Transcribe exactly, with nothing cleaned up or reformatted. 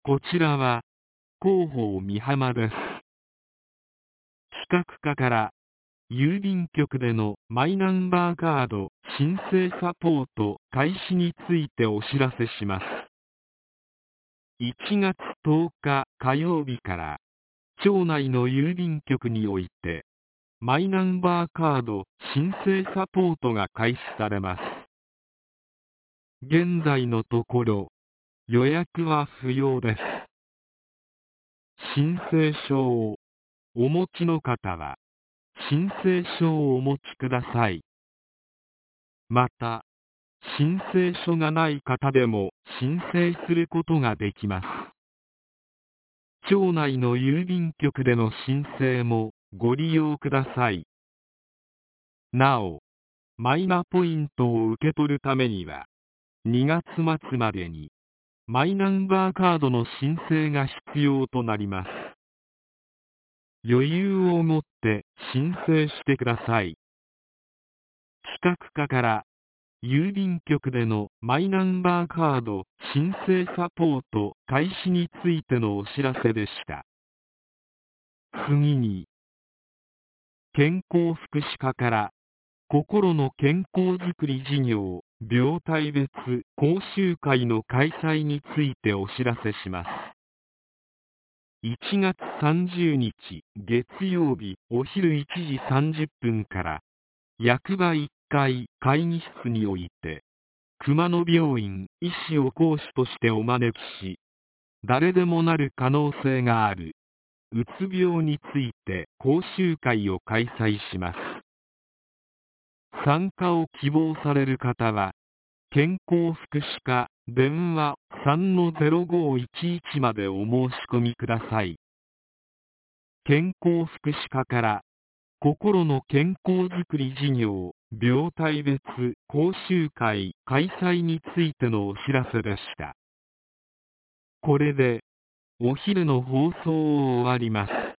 こちらは広報美浜です。企画課から郵便局でのマイナンバーカード申請サポート開始についてお知らせします。いちがつとおか火曜日から町内の郵便局においてマイナンバーカード申請サポートが開始されます。現在のところ予約は不要です。申請書をお持ちの方は申請書をお持ちください。また、申請書がない方でも申請することができます。町内の郵便局での申請もご利用ください。なお、マイナポイントを受け取るためには、にがつ末までにマイナンバーカードの申請が必要となります。余裕を持って申請してください。企画課から郵便局でのマイナンバーカード申請サポート開始についてのお知らせでした。次に、健康福祉課から心の健康づくり事業病態別講習会の開催についてお知らせします。いちがつさんじゅうにち月曜日お昼いちじさんじゅっぷんから役場いっかい会議室において熊野病院医師を講師としてお招きし、誰でもなる可能性があるうつ病について講習会を開催します。参加を希望される方は、健康福祉課電話 さんのゼロごいちいち までお申し込みください。健康福祉課から心の健康づくり事業病態別講習会開催についてのお知らせでした。これでお昼の放送を終わります。